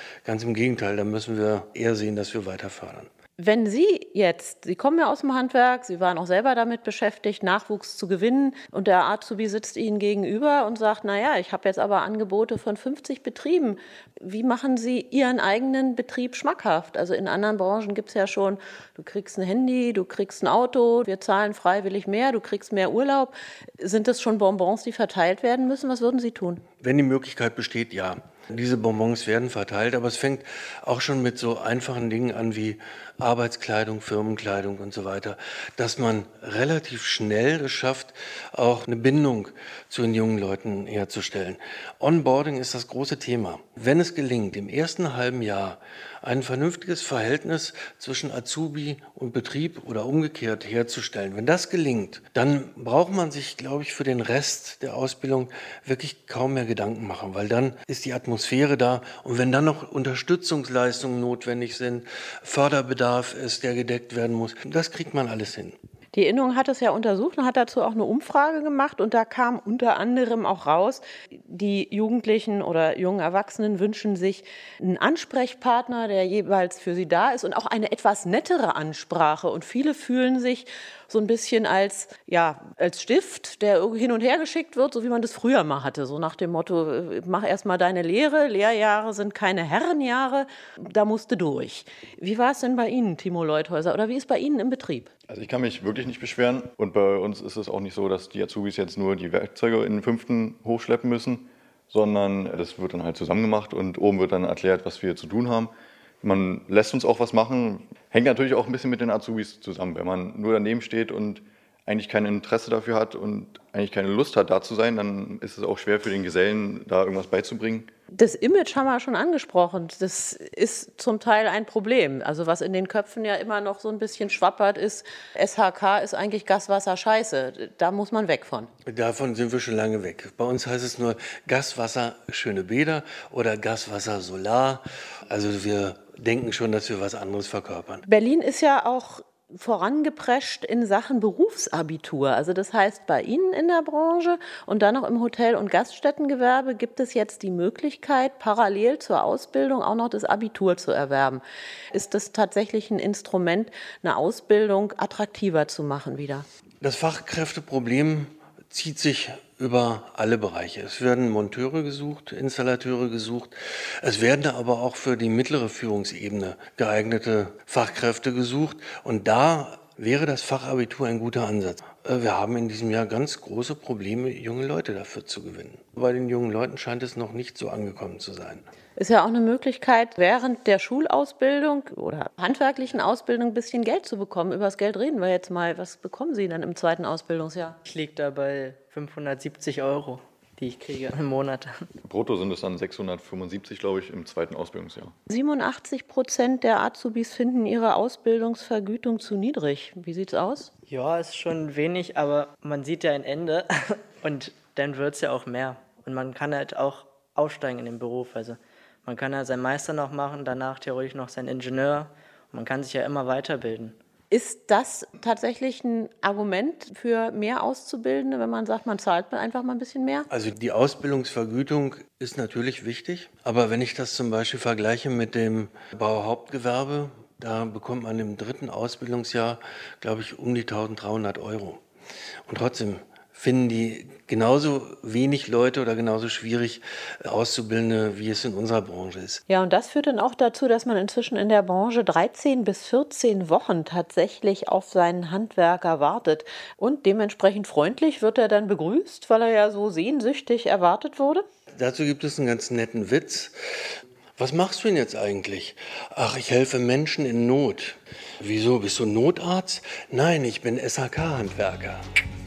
Ganz im Gegenteil, da müssen wir eher sehen, dass wir weiter fördern. Wenn Sie jetzt, Sie kommen ja aus dem Handwerk, Sie waren auch selber damit beschäftigt, Nachwuchs zu gewinnen und der Azubi sitzt Ihnen gegenüber und sagt, naja, ich habe jetzt aber Angebote von fünfzig Betrieben. Wie machen Sie Ihren eigenen Betrieb schmackhaft? Also in anderen Branchen gibt es ja schon, du kriegst ein Handy, du kriegst ein Auto, wir zahlen freiwillig mehr, du kriegst mehr Urlaub. Sind das schon Bonbons, die verteilt werden müssen? Was würden Sie tun? Wenn die Möglichkeit besteht, ja. Diese Bonbons werden verteilt, aber es fängt auch schon mit so einfachen Dingen an wie Arbeitskleidung, Firmenkleidung und so weiter, dass man relativ schnell es schafft, auch eine Bindung zu den jungen Leuten herzustellen. Onboarding ist das große Thema. Wenn es gelingt, im ersten halben Jahr ein vernünftiges Verhältnis zwischen Azubi und Betrieb oder umgekehrt herzustellen, wenn das gelingt, dann braucht man sich, glaube ich, für den Rest der Ausbildung wirklich kaum mehr Gedanken machen, weil dann ist die Atmosphäre da und wenn dann noch Unterstützungsleistungen notwendig sind, Förderbedarf ist, der gedeckt werden muss, das kriegt man alles hin. Die Innung hat es ja untersucht und hat dazu auch eine Umfrage gemacht und da kam unter anderem auch raus, die Jugendlichen oder jungen Erwachsenen wünschen sich einen Ansprechpartner, der jeweils für sie da ist und auch eine etwas nettere Ansprache und viele fühlen sich so ein bisschen als, ja, als Stift, der hin und her geschickt wird, so wie man das früher mal hatte, so nach dem Motto, mach erst mal deine Lehre, Lehrjahre sind keine Herrenjahre, da musst du durch. Wie war es denn bei Ihnen, Timo Leuthäuser, oder wie ist es bei Ihnen im Betrieb? Also ich kann mich wirklich nicht beschweren und bei uns ist es auch nicht so, dass die Azubis jetzt nur die Werkzeuge in den fünften hochschleppen müssen, sondern das wird dann halt zusammen gemacht und oben wird dann erklärt, was wir zu tun haben. Man lässt uns auch was machen, hängt natürlich auch ein bisschen mit den Azubis zusammen. Wenn man nur daneben steht und eigentlich kein Interesse dafür hat und eigentlich keine Lust hat, da zu sein, dann ist es auch schwer für den Gesellen, da irgendwas beizubringen. Das Image haben wir schon angesprochen. Das ist zum Teil ein Problem. Also was in den Köpfen ja immer noch so ein bisschen schwappert ist, S H K ist eigentlich Gaswasser Scheiße. Da muss man weg von. Davon sind wir schon lange weg. Bei uns heißt es nur Gaswasser schöne Bäder oder Gaswasser Solar. Also wir denken schon, dass wir was anderes verkörpern. Berlin ist ja auch vorangeprescht in Sachen Berufsabitur. Also das heißt, bei Ihnen in der Branche und dann noch im Hotel- und Gaststättengewerbe gibt es jetzt die Möglichkeit, parallel zur Ausbildung auch noch das Abitur zu erwerben. Ist das tatsächlich ein Instrument, eine Ausbildung attraktiver zu machen wieder? Das Fachkräfteproblem zieht sich über alle Bereiche. Es werden Monteure gesucht, Installateure gesucht. Es werden aber auch für die mittlere Führungsebene geeignete Fachkräfte gesucht. Und da wäre das Fachabitur ein guter Ansatz. Wir haben in diesem Jahr ganz große Probleme, junge Leute dafür zu gewinnen. Bei den jungen Leuten scheint es noch nicht so angekommen zu sein. Ist ja auch eine Möglichkeit, während der Schulausbildung oder handwerklichen Ausbildung ein bisschen Geld zu bekommen. Über das Geld reden wir jetzt mal. Was bekommen Sie dann im zweiten Ausbildungsjahr? Ich liege da bei fünfhundertsiebzig Euro, die ich kriege im Monat. Brutto sind es dann sechshundertfünfundsiebzig, glaube ich, im zweiten Ausbildungsjahr. siebenundachtzig Prozent der Azubis finden ihre Ausbildungsvergütung zu niedrig. Wie sieht's aus? Ja, ist schon wenig, aber man sieht ja ein Ende und dann wird es ja auch mehr. Und man kann halt auch aussteigen in den Beruf. Also man kann ja seinen Meister noch machen, danach theoretisch noch seinen Ingenieur. Und man kann sich ja immer weiterbilden. Ist das tatsächlich ein Argument für mehr Auszubildende, wenn man sagt, man zahlt einfach mal ein bisschen mehr? Also die Ausbildungsvergütung ist natürlich wichtig, aber wenn ich das zum Beispiel vergleiche mit dem Bauhauptgewerbe, da bekommt man im dritten Ausbildungsjahr, glaube ich, um die eintausenddreihundert Euro. Und trotzdem finden die genauso wenig Leute oder genauso schwierig Auszubildende, wie es in unserer Branche ist. Ja, und das führt dann auch dazu, dass man inzwischen in der Branche dreizehn bis vierzehn Wochen tatsächlich auf seinen Handwerker wartet. Und dementsprechend freundlich wird er dann begrüßt, weil er ja so sehnsüchtig erwartet wurde. Dazu gibt es einen ganz netten Witz. Was machst du denn jetzt eigentlich? Ach, ich helfe Menschen in Not. Wieso, bist du Notarzt? Nein, ich bin S H K-Handwerker.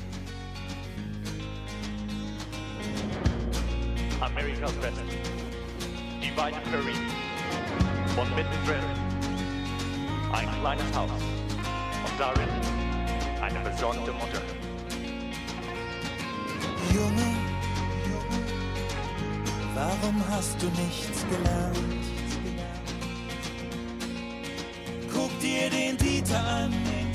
Amerikas West, die weite Prairie und mittendrin ein kleines Haus und darin eine besorgte Mutter. Junge, warum hast du nichts gelernt? Guck dir den Dieter an,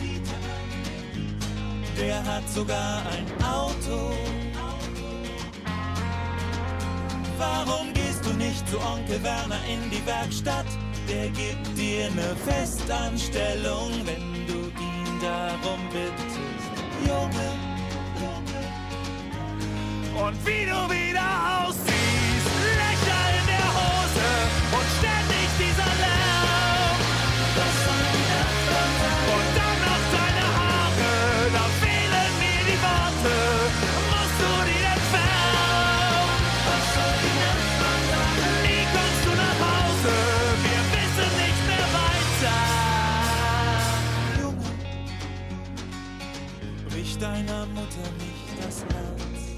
der hat sogar ein Auto. Warum gehst du nicht zu Onkel Werner in die Werkstatt. Der gibt dir eine Festanstellung, wenn du ihn darum bittest. Junge, Junge. Und wie du wieder aussiehst, Löcher in der Hose und ständig dieser Lärm. Das soll wieder sein. Und dann noch deine Haare, da fehlen mir die Worte. Musst du die entfernen? Was soll wieder sein? Nie kommst du nach Hause, wir wissen nicht mehr weiter. Junge, brich deiner Mutter nicht das Herz.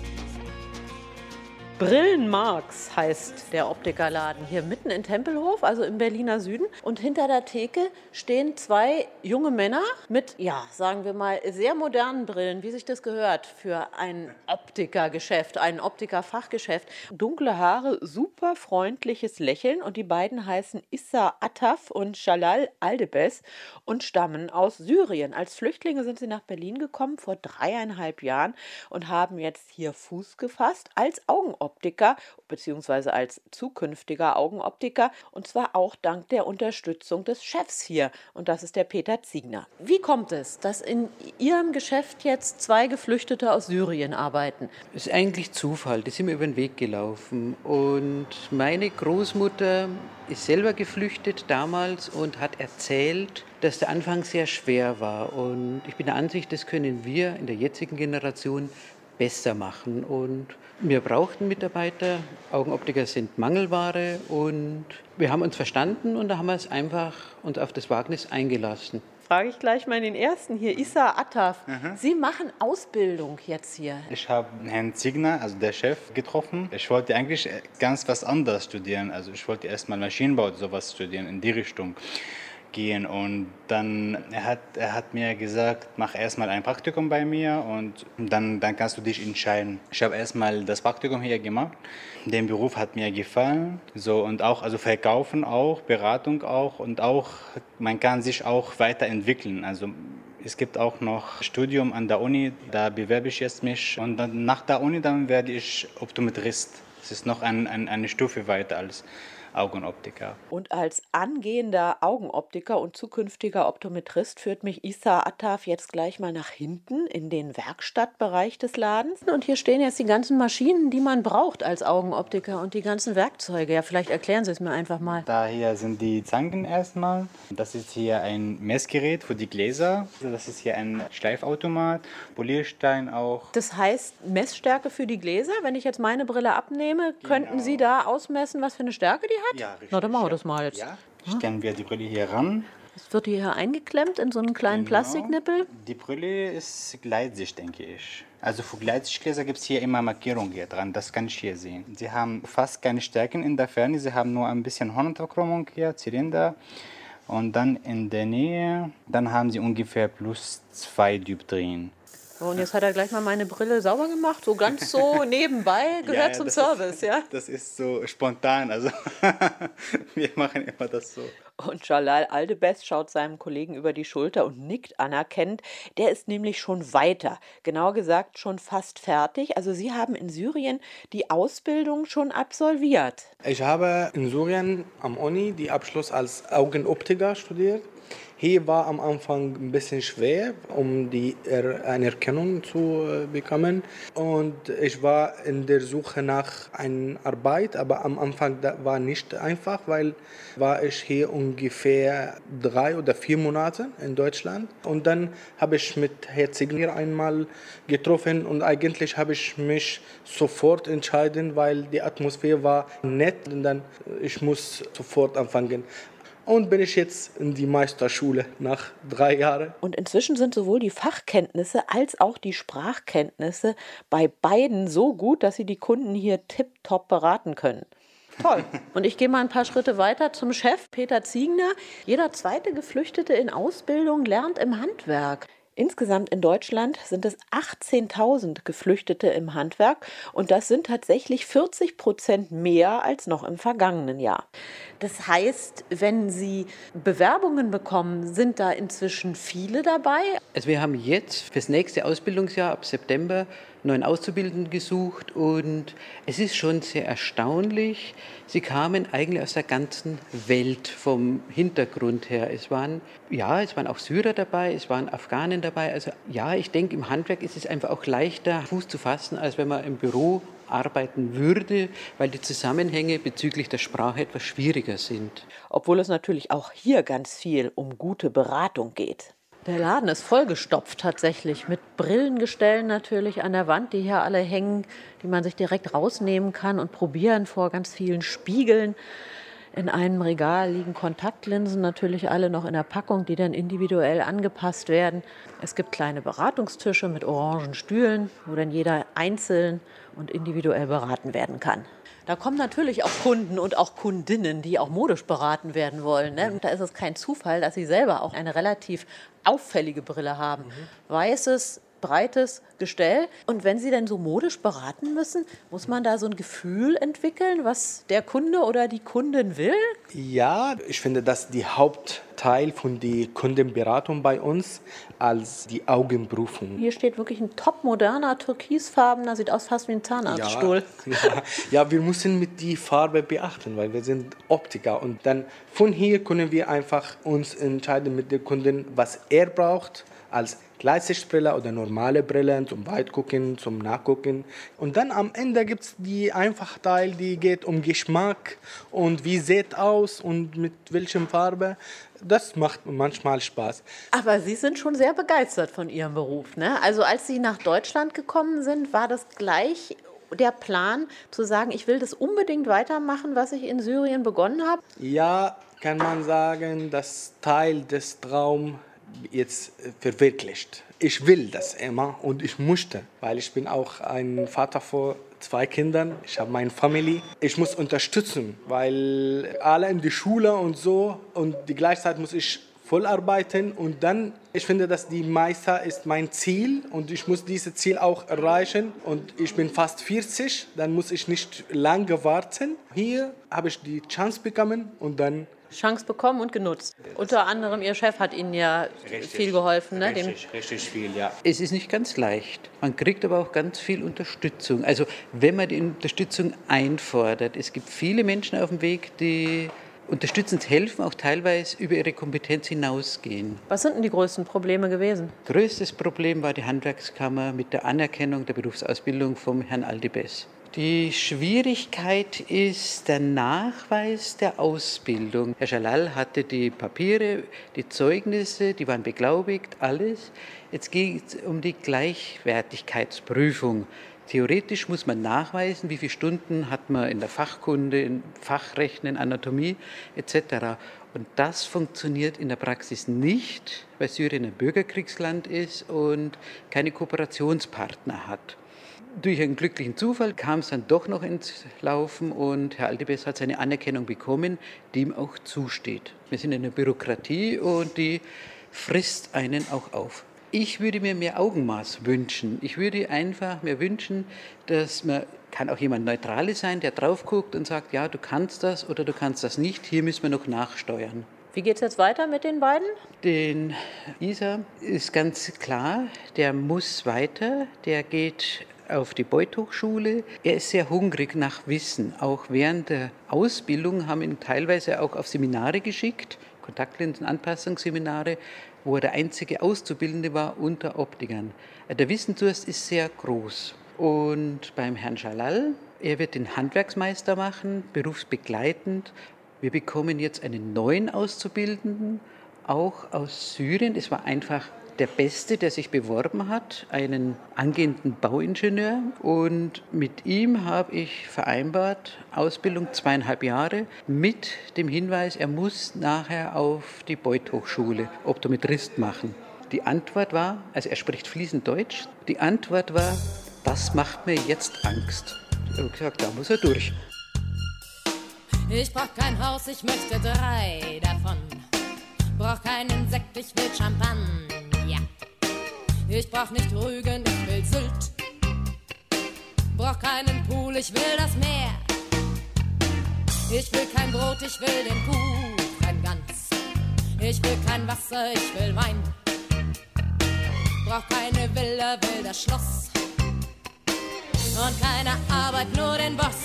Brillenmarx heißt der Optikerladen hier mitten in Tempelhof, also im Berliner Süden. Und hinter der Theke stehen zwei junge Männer mit, ja, sagen wir mal, sehr modernen Brillen, wie sich das gehört für ein Optikergeschäft, ein Optikerfachgeschäft. Dunkle Haare, super freundliches Lächeln und die beiden heißen Issa Attaf und Jalal Aldebes und stammen aus Syrien. Als Flüchtlinge sind sie nach Berlin gekommen vor dreieinhalb Jahren und haben jetzt hier Fuß gefasst als Augenoptiker. Optiker bzw. als zukünftiger Augenoptiker und zwar auch dank der Unterstützung des Chefs hier und das ist der Peter Ziegner. Wie kommt es, dass in Ihrem Geschäft jetzt zwei Geflüchtete aus Syrien arbeiten? Das ist eigentlich Zufall, die sind mir über den Weg gelaufen und meine Großmutter ist selber geflüchtet damals und hat erzählt, dass der Anfang sehr schwer war und ich bin der Ansicht, das können wir in der jetzigen Generation besser machen und wir brauchten Mitarbeiter, Augenoptiker sind Mangelware und wir haben uns verstanden und da haben wir es einfach uns auf das Wagnis eingelassen. Frage ich gleich mal den ersten hier, Issa Attaf. Mhm. Sie machen Ausbildung jetzt hier. Ich habe Herrn Ziegner, also der Chef, getroffen. Ich wollte eigentlich ganz was anderes studieren. Also ich wollte erstmal Maschinenbau oder sowas studieren, in die Richtung gehen. Und dann er hat er hat mir gesagt, mach erstmal ein Praktikum bei mir und dann, dann kannst du dich entscheiden. Ich habe erstmal das Praktikum hier gemacht. Der Beruf hat mir gefallen. So, und auch, also Verkaufen auch, Beratung auch und auch, man kann sich auch weiterentwickeln. Also es gibt auch noch Studium an der Uni, da bewerbe ich jetzt mich. Und dann nach der Uni dann werde ich Optometrist. Das ist noch ein, ein, eine Stufe weiter als Augenoptiker. Und als angehender Augenoptiker und zukünftiger Optometrist führt mich Issa Attaf jetzt gleich mal nach hinten in den Werkstattbereich des Ladens. Und hier stehen jetzt die ganzen Maschinen, die man braucht als Augenoptiker und die ganzen Werkzeuge. Ja, vielleicht erklären Sie es mir einfach mal. Da hier sind die Zangen erstmal. Das ist hier ein Messgerät für die Gläser. Das ist hier ein Schleifautomat, Polierstein auch. Das heißt Messstärke für die Gläser. Wenn ich jetzt meine Brille abnehme, genau. Könnten Sie da ausmessen, was für eine Stärke die hat? Ja, richtig. Na, dann machen wir das mal jetzt. Ja, stellen wir die Brille hier ran. Es wird hier eingeklemmt in so einen kleinen Genau. Plastiknippel. Die Brille ist Gleitsicht, denke ich. Also für Gleitsichtgläser gibt es hier immer Markierungen hier dran, das kann ich hier sehen. Sie haben fast keine Stärken in der Ferne, sie haben nur ein bisschen Hornverchromung hier, Zylinder. Und dann in der Nähe, dann haben sie ungefähr plus zwei Dioptrien. So, und jetzt hat er gleich mal meine Brille sauber gemacht, so ganz so nebenbei, gehört Ja, zum das Service, ist, ja? Das ist so spontan, also wir machen immer das so. Und Jalal Aldebes schaut seinem Kollegen über die Schulter und nickt anerkennend. Der ist nämlich schon weiter, genauer gesagt schon fast fertig. Also Sie haben in Syrien die Ausbildung schon absolviert. Ich habe in Syrien am Uni die Abschluss als Augenoptiker studiert. Hier war am Anfang ein bisschen schwer, um die Anerkennung zu bekommen. Und ich war in der Suche nach einer Arbeit, aber am Anfang war nicht einfach, weil war ich hier ungefähr drei oder vier Monate in Deutschland. Und dann habe ich mit Herrn Ziegner einmal getroffen und eigentlich habe ich mich sofort entschieden, weil die Atmosphäre war nett und dann ich muss sofort anfangen. Und bin ich jetzt in die Meisterschule nach drei Jahren. Und inzwischen sind sowohl die Fachkenntnisse als auch die Sprachkenntnisse bei beiden so gut, dass sie die Kunden hier tipptopp beraten können. Toll. Und ich gehe mal ein paar Schritte weiter zum Chef, Peter Ziegner. Jeder zweite Geflüchtete in Ausbildung lernt im Handwerk. Insgesamt in Deutschland sind es achtzehntausend Geflüchtete im Handwerk und das sind tatsächlich vierzig Prozent mehr als noch im vergangenen Jahr. Das heißt, wenn Sie Bewerbungen bekommen, sind da inzwischen viele dabei? Also wir haben jetzt fürs nächste Ausbildungsjahr ab September neuen Auszubildenden gesucht und es ist schon sehr erstaunlich. Sie kamen eigentlich aus der ganzen Welt vom Hintergrund her. Es waren, ja, es waren auch Syrer dabei, es waren Afghanen dabei. Also ja, ich denke, im Handwerk ist es einfach auch leichter, Fuß zu fassen, als wenn man im Büro arbeiten würde, weil die Zusammenhänge bezüglich der Sprache etwas schwieriger sind. Obwohl es natürlich auch hier ganz viel um gute Beratung geht. Der Laden ist vollgestopft tatsächlich mit Brillengestellen natürlich an der Wand, die hier alle hängen, die man sich direkt rausnehmen kann und probieren vor ganz vielen Spiegeln. In einem Regal liegen Kontaktlinsen, natürlich alle noch in der Packung, die dann individuell angepasst werden. Es gibt kleine Beratungstische mit orangen Stühlen, wo dann jeder einzeln und individuell beraten werden kann. Da kommen natürlich auch Kunden und auch Kundinnen, die auch modisch beraten werden wollen. Ne? Und da ist es kein Zufall, dass sie selber auch eine relativ auffällige Brille haben. Mhm. Weißes, breites Gestell. Und wenn Sie denn so modisch beraten müssen, muss man da so ein Gefühl entwickeln, was der Kunde oder die Kundin will? Ja, ich finde, dass die Hauptteil von der Kundenberatung bei uns als die Augenprüfung. Hier steht wirklich ein top moderner, türkisfarbener, sieht aus fast wie ein Zahnarztstuhl. Ja, ja, ja, wir müssen mit die Farbe beachten, weil wir sind Optiker. Und dann von hier können wir einfach uns entscheiden mit dem Kunden, was er braucht, als Gleitsichtbrille oder normale Brillen zum Weitgucken, zum Nachgucken. Und dann am Ende gibt es die einfache Teil, die geht um Geschmack und wie sieht aus und mit welcher Farbe. Das macht manchmal Spaß. Aber Sie sind schon sehr begeistert von Ihrem Beruf, ne? Also als Sie nach Deutschland gekommen sind, war das gleich der Plan zu sagen, ich will das unbedingt weitermachen, was ich in Syrien begonnen habe? Ja, kann man sagen, das Teil des Traums jetzt verwirklicht. Ich will das immer und ich musste, weil ich bin auch ein Vater von zwei Kindern. Ich habe meine Familie. Ich muss unterstützen, weil alle in die Schule und so und die gleichzeitig muss ich voll arbeiten und dann, ich finde, dass die Meister ist mein Ziel und ich muss dieses Ziel auch erreichen und ich bin fast vierzig, dann muss ich nicht lange warten. Hier habe ich die Chance bekommen und dann Chance bekommen und genutzt. Unter anderem Ihr Chef hat Ihnen ja richtig, viel geholfen. Ne? Richtig, Dem richtig viel, ja. Es ist nicht ganz leicht. Man kriegt aber auch ganz viel Unterstützung. Also wenn man die Unterstützung einfordert. Es gibt viele Menschen auf dem Weg, die unterstützend helfen, auch teilweise über ihre Kompetenz hinausgehen. Was sind denn die größten Probleme gewesen? Größtes Problem war die Handwerkskammer mit der Anerkennung der Berufsausbildung vom Herrn Aldibes. Die Schwierigkeit ist der Nachweis der Ausbildung. Herr Jalal hatte die Papiere, die Zeugnisse, die waren beglaubigt, alles. Jetzt geht es um die Gleichwertigkeitsprüfung. Theoretisch muss man nachweisen, wie viele Stunden hat man in der Fachkunde, in Fachrechnen, Anatomie et cetera. Und das funktioniert in der Praxis nicht, weil Syrien ein Bürgerkriegsland ist und keine Kooperationspartner hat. Durch einen glücklichen Zufall kam es dann doch noch ins Laufen und Herr Aldibes hat seine Anerkennung bekommen, die ihm auch zusteht. Wir sind in der Bürokratie und die frisst einen auch auf. Ich würde mir mehr Augenmaß wünschen. Ich würde einfach mir wünschen, dass man, kann auch jemand Neutrales sein, der drauf guckt und sagt, ja, du kannst das oder du kannst das nicht, hier müssen wir noch nachsteuern. Wie geht es jetzt weiter mit den beiden? Den Isa ist ganz klar, der muss weiter, der geht auf die Beuth-Hochschule. Er ist sehr hungrig nach Wissen. Auch während der Ausbildung haben ihn teilweise auch auf Seminare geschickt, Kontaktlinsen-Anpassungsseminare, wo er der einzige Auszubildende war unter Optikern. Der Wissensdurst ist sehr groß. Und beim Herrn Jalal, er wird den Handwerksmeister machen, berufsbegleitend. Wir bekommen jetzt einen neuen Auszubildenden, auch aus Syrien. Es war einfach der Beste, der sich beworben hat, einen angehenden Bauingenieur. Und mit ihm habe ich vereinbart, Ausbildung zweieinhalb Jahre, mit dem Hinweis, er muss nachher auf die Beuth-Hochschule Optometrist machen. Die Antwort war, also er spricht fließend Deutsch, die Antwort war, das macht mir jetzt Angst. Ich habe gesagt, da muss er durch. Ich brauch kein Haus, ich möchte drei davon. Brauch keinen Sekt, ich will Champagner. Ich brauch nicht Rügen, ich will Sylt. Brauch keinen Pool, ich will das Meer. Ich will kein Brot, ich will den Kuchen ganz. Ich will kein Wasser, ich will Wein. Brauch keine Villa, will das Schloss. und keine Arbeit, nur den Boss.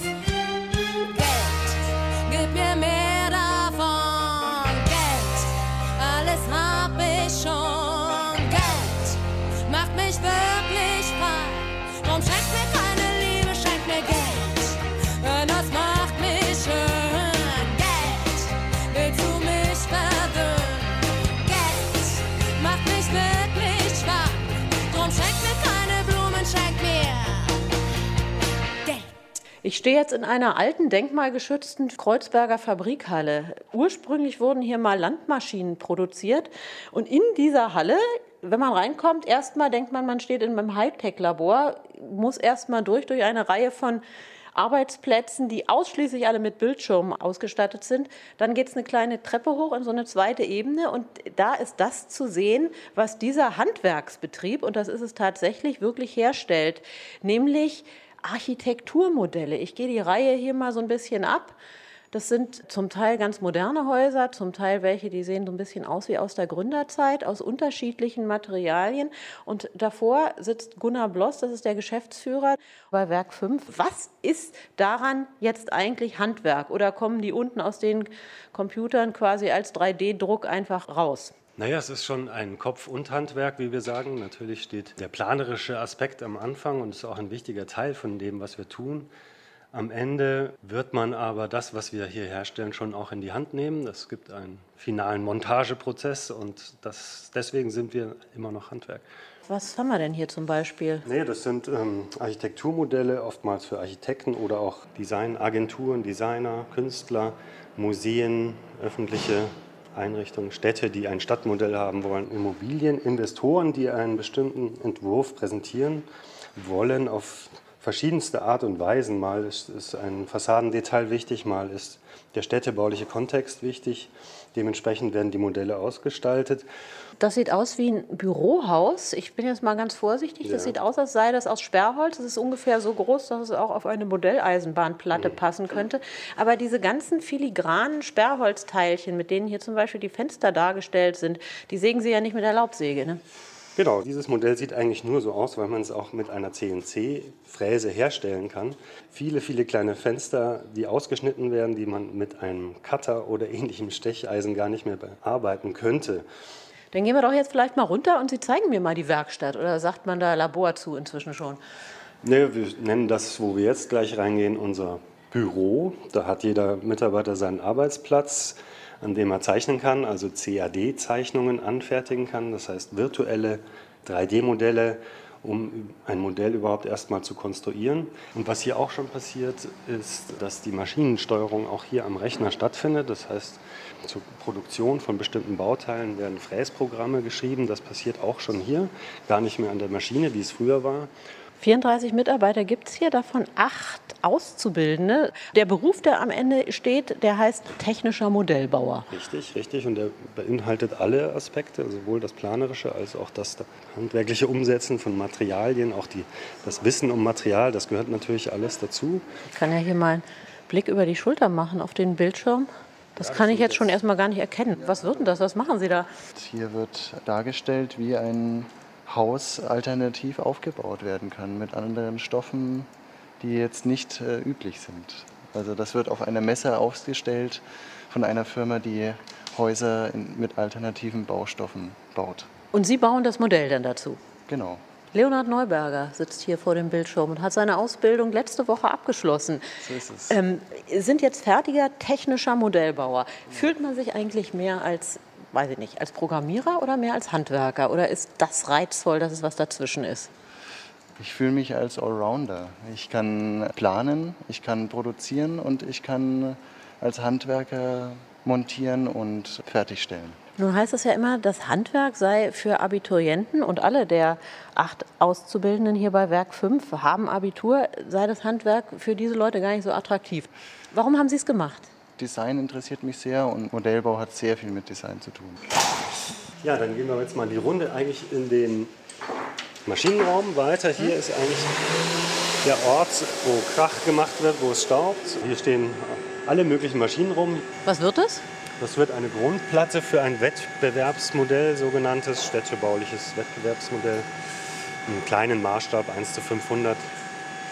Geld, gib mir mehr davon. Geld, alles hab ich schon. Geld, macht mich wirklich frei. Drum schenk mir keine Liebe, schenk mir Geld. Das macht mich schön. Geld, willst du mich verwöhnen? Geld, macht mich wirklich schwach. Drum schenk mir keine Blumen, schenk mir Geld. Ich stehe jetzt in einer alten, denkmalgeschützten Kreuzberger Fabrikhalle. Ursprünglich wurden hier mal Landmaschinen produziert. Und in dieser Halle, wenn man reinkommt, erstmal denkt man, man steht in einem Hightech-Labor, muss erstmal durch, durch eine Reihe von Arbeitsplätzen, die ausschließlich alle mit Bildschirmen ausgestattet sind. Dann geht es eine kleine Treppe hoch in so eine zweite Ebene und da ist das zu sehen, was dieser Handwerksbetrieb, und das ist es tatsächlich, wirklich herstellt, nämlich Architekturmodelle. Ich gehe die Reihe hier mal so ein bisschen ab. Das sind zum Teil ganz moderne Häuser, zum Teil welche, die sehen so ein bisschen aus wie aus der Gründerzeit, aus unterschiedlichen Materialien. Und davor sitzt Gunnar Bloss, das ist der Geschäftsführer bei Werk fünf. Was ist daran jetzt eigentlich Handwerk? Oder kommen die unten aus den Computern quasi als drei D Druck einfach raus? Naja, es ist schon ein Kopf- und Handwerk, wie wir sagen. Natürlich steht der planerische Aspekt am Anfang und ist auch ein wichtiger Teil von dem, was wir tun. Am Ende wird man aber das, was wir hier herstellen, schon auch in die Hand nehmen. Es gibt einen finalen Montageprozess und das, deswegen sind wir immer noch Handwerk. Was haben wir denn hier zum Beispiel? Nee, das sind ähm, Architekturmodelle, oftmals für Architekten oder auch Designagenturen, Designer, Künstler, Museen, öffentliche Einrichtungen, Städte, die ein Stadtmodell haben wollen, Immobilien, Investoren, die einen bestimmten Entwurf präsentieren wollen auf verschiedenste Art und Weisen. Mal ist, ist ein Fassadendetail wichtig, mal ist der städtebauliche Kontext wichtig. Dementsprechend werden die Modelle ausgestaltet. Das sieht aus wie ein Bürohaus. Ich bin jetzt mal ganz vorsichtig. Das Ja. sieht aus, als sei das aus Sperrholz. Das ist ungefähr so groß, dass es auch auf eine Modelleisenbahnplatte Mhm. passen könnte. Aber diese ganzen filigranen Sperrholzteilchen, mit denen hier zum Beispiel die Fenster dargestellt sind, die sägen Sie ja nicht mit der Laubsäge, ne? Genau, dieses Modell sieht eigentlich nur so aus, weil man es auch mit einer C N C-Fräse herstellen kann. Viele, viele kleine Fenster, die ausgeschnitten werden, die man mit einem Cutter oder ähnlichem Stecheisen gar nicht mehr bearbeiten könnte. Dann gehen wir doch jetzt vielleicht mal runter und Sie zeigen mir mal die Werkstatt. Oder sagt man da Labor zu inzwischen schon? Ne, wir nennen das, wo wir jetzt gleich reingehen, unser Büro. Da hat jeder Mitarbeiter seinen Arbeitsplatz, an dem er zeichnen kann, also C A D-Zeichnungen anfertigen kann, das heißt virtuelle drei D Modelle, um ein Modell überhaupt erstmal zu konstruieren. Und was hier auch schon passiert, ist, dass die Maschinensteuerung auch hier am Rechner stattfindet. Das heißt, zur Produktion von bestimmten Bauteilen werden Fräsprogramme geschrieben. Das passiert auch schon hier, gar nicht mehr an der Maschine, wie es früher war. vierunddreißig Mitarbeiter gibt es hier, davon acht Auszubildende. Der Beruf, der am Ende steht, der heißt technischer Modellbauer. Richtig, richtig. Und der beinhaltet alle Aspekte, sowohl das planerische als auch das handwerkliche Umsetzen von Materialien, auch die, das Wissen um Material, das gehört natürlich alles dazu. Ich kann ja hier mal einen Blick über die Schulter machen auf den Bildschirm. Das kann ich jetzt schon erstmal gar nicht erkennen. Was wird denn das? Was machen Sie da? Hier wird dargestellt, wie ein Haus alternativ aufgebaut werden kann mit anderen Stoffen, die jetzt nicht äh, üblich sind. Also das wird auf einer Messe ausgestellt von einer Firma, die Häuser in, mit alternativen Baustoffen baut. Und Sie bauen das Modell dann dazu? Genau. Leonhard Neuberger sitzt hier vor dem Bildschirm und hat seine Ausbildung letzte Woche abgeschlossen. So ist es. Ähm, sind jetzt fertiger technischer Modellbauer. Fühlt man sich eigentlich mehr als, weiß ich nicht, als Programmierer oder mehr als Handwerker? Oder ist das reizvoll, dass es was dazwischen ist? Ich fühle mich als Allrounder. Ich kann planen, ich kann produzieren und ich kann als Handwerker montieren und fertigstellen. Nun heißt es ja immer, das Handwerk sei für Abiturienten und alle der acht Auszubildenden hier bei Werk fünf haben Abitur, sei das Handwerk für diese Leute gar nicht so attraktiv. Warum haben Sie es gemacht? Design interessiert mich sehr und Modellbau hat sehr viel mit Design zu tun. Ja, dann gehen wir jetzt mal die Runde eigentlich in den Maschinenraum weiter. Hier ist eigentlich der Ort, wo Krach gemacht wird, wo es staubt. Hier stehen alle möglichen Maschinen rum. Was wird das? Das wird eine Grundplatte für ein Wettbewerbsmodell, sogenanntes städtebauliches Wettbewerbsmodell. Im kleinen Maßstab eins zu fünfhundert.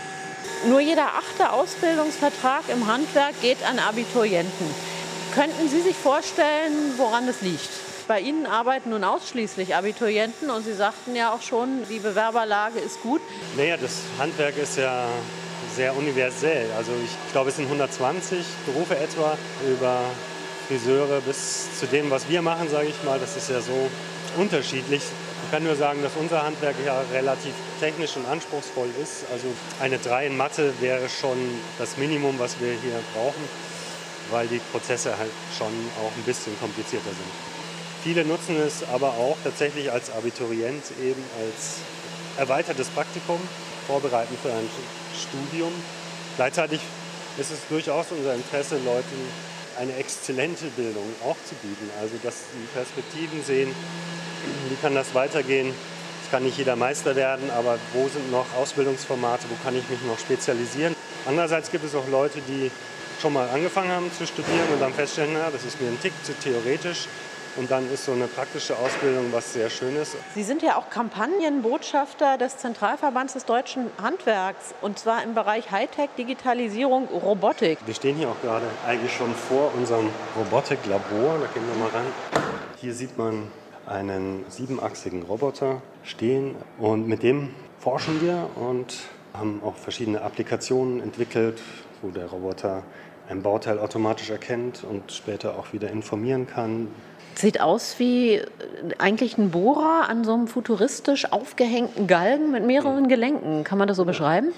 Nur jeder achte Ausbildungsvertrag im Handwerk geht an Abiturienten. Könnten Sie sich vorstellen, woran das liegt? Bei Ihnen arbeiten nun ausschließlich Abiturienten und Sie sagten ja auch schon, die Bewerberlage ist gut. Naja, das Handwerk ist ja sehr universell. Also ich glaube, es sind hundertzwanzig Berufe etwa, über Friseure bis zu dem, was wir machen, sage ich mal. Das ist ja so unterschiedlich. Ich kann nur sagen, dass unser Handwerk ja relativ technisch und anspruchsvoll ist. Also eine drei in Mathe wäre schon das Minimum, was wir hier brauchen, weil die Prozesse halt schon auch ein bisschen komplizierter sind. Viele nutzen es aber auch tatsächlich als Abiturient, eben als erweitertes Praktikum, vorbereiten für ein Studium. Gleichzeitig ist es durchaus unser Interesse, Leuten eine exzellente Bildung auch zu bieten. Also dass sie Perspektiven sehen, wie kann das weitergehen. Es kann nicht jeder Meister werden, aber wo sind noch Ausbildungsformate, wo kann ich mich noch spezialisieren. Andererseits gibt es auch Leute, die schon mal angefangen haben zu studieren und dann feststellen, na, das ist mir ein Tick zu theoretisch. Und dann ist so eine praktische Ausbildung was sehr Schönes. Sie sind ja auch Kampagnenbotschafter des Zentralverbands des deutschen Handwerks. Und zwar im Bereich Hightech, Digitalisierung, Robotik. Wir stehen hier auch gerade eigentlich schon vor unserem Robotiklabor. Da gehen wir mal ran. Hier sieht man einen siebenachsigen Roboter stehen. Und mit dem forschen wir und haben auch verschiedene Applikationen entwickelt, wo der Roboter ein Bauteil automatisch erkennt und später auch wieder informieren kann. Sieht aus wie eigentlich ein Bohrer an so einem futuristisch aufgehängten Galgen mit mehreren Gelenken. Kann man das so beschreiben?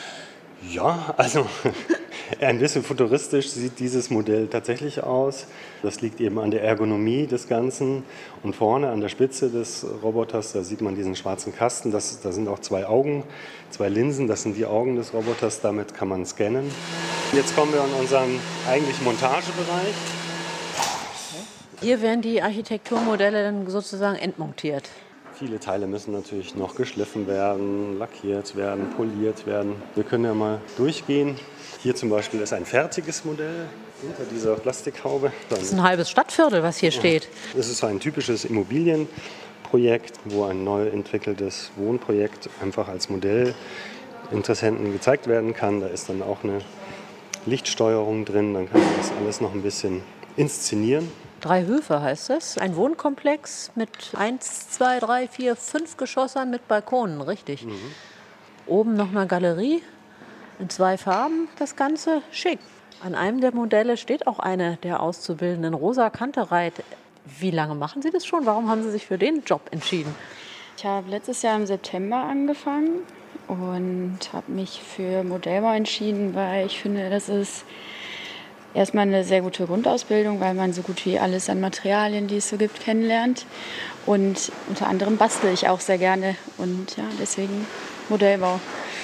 Ja, also ein bisschen futuristisch sieht dieses Modell tatsächlich aus. Das liegt eben an der Ergonomie des Ganzen. Und vorne an der Spitze des Roboters, da sieht man diesen schwarzen Kasten. Das, da sind auch zwei Augen, zwei Linsen. Das sind die Augen des Roboters. Damit kann man scannen. Jetzt kommen wir in unseren eigentlich Montagebereich. Hier werden die Architekturmodelle dann sozusagen entmontiert. Viele Teile müssen natürlich noch geschliffen werden, lackiert werden, poliert werden. Wir können ja mal durchgehen. Hier zum Beispiel ist ein fertiges Modell hinter dieser Plastikhaube. Das ist ein halbes Stadtviertel, was hier steht. Das ist ein typisches Immobilienprojekt, wo ein neu entwickeltes Wohnprojekt einfach als Modell Interessenten gezeigt werden kann. Da ist dann auch eine Lichtsteuerung drin, dann kann man das alles noch ein bisschen inszenieren. Drei Höfe heißt es. Ein Wohnkomplex mit eins, zwei, drei, vier, fünf Geschossen mit Balkonen, richtig. Mhm. Oben noch eine Galerie in zwei Farben, das Ganze schick. An einem der Modelle steht auch eine der Auszubildenden, Rosa Kantereit. Wie lange machen Sie das schon? Warum haben Sie sich für den Job entschieden? Ich habe letztes Jahr im September angefangen und habe mich für Modellbau entschieden, weil ich finde, das ist erstmal eine sehr gute Grundausbildung, weil man so gut wie alles an Materialien, die es so gibt, kennenlernt. Und unter anderem bastle ich auch sehr gerne und ja, deswegen Modellbau.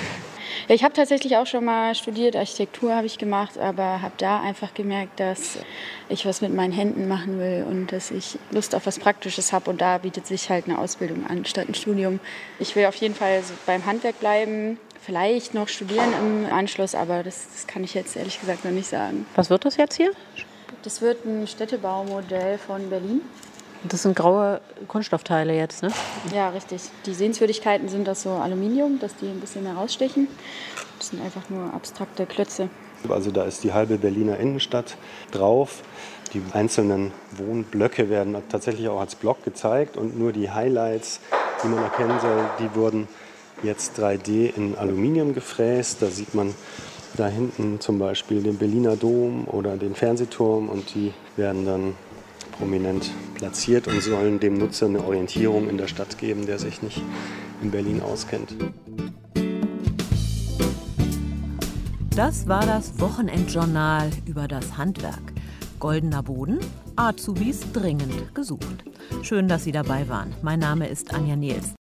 Ja, ich habe tatsächlich auch schon mal studiert, Architektur habe ich gemacht, aber habe da einfach gemerkt, dass ich was mit meinen Händen machen will und dass ich Lust auf was Praktisches habe und da bietet sich halt eine Ausbildung an statt ein Studium. Ich will auf jeden Fall so beim Handwerk bleiben. Vielleicht noch studieren im Anschluss, aber das, das kann ich jetzt ehrlich gesagt noch nicht sagen. Was wird das jetzt hier? Das wird ein Städtebaumodell von Berlin. Das sind graue Kunststoffteile jetzt, ne? Ja, richtig. Die Sehenswürdigkeiten sind das so Aluminium, dass die ein bisschen mehr rausstechen. Das sind einfach nur abstrakte Klötze. Also da ist die halbe Berliner Innenstadt drauf. Die einzelnen Wohnblöcke werden tatsächlich auch als Block gezeigt und nur die Highlights, die man erkennen soll, die wurden jetzt drei D in Aluminium gefräst. Da sieht man da hinten zum Beispiel den Berliner Dom oder den Fernsehturm und die werden dann prominent platziert und sollen dem Nutzer eine Orientierung in der Stadt geben, der sich nicht in Berlin auskennt. Das war das Wochenendjournal über das Handwerk. Goldener Boden, Azubis dringend gesucht. Schön, dass Sie dabei waren. Mein Name ist Anja Nils.